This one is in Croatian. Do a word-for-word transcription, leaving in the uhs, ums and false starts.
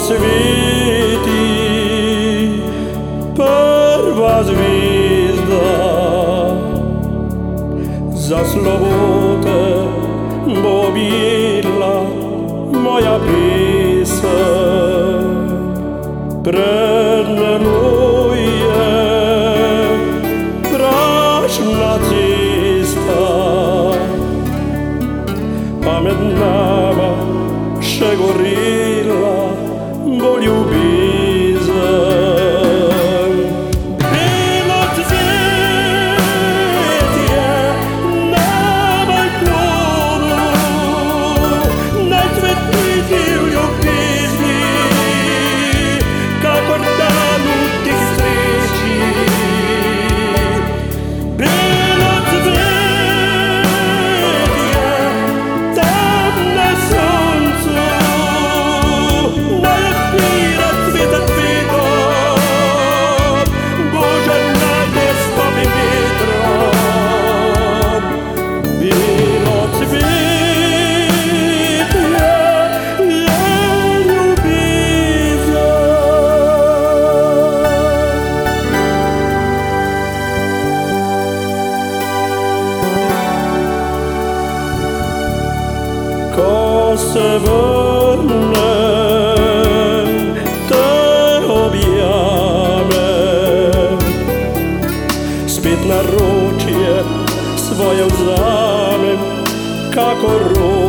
sviti prva zvizda, za slobote bo bila moja pisa. Pred menoj je prašna cesta, a med nama še gorila bo ljubezen. Bilo cvetje na balkonu, najcvetnejši v ljubezni, kakor dan v tej sreči. Bilo cvetje tam na soncu, naj odpira cveta cvetov, Božja nade stopi vetrom. Bilo cvetje je ljubezen. Ko se vrnem, te objamem, spet naročje svoje vzamem, kakor